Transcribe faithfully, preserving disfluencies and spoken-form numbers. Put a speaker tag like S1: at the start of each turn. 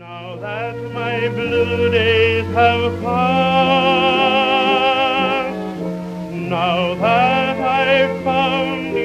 S1: Now that my blue days have passed, now that I've found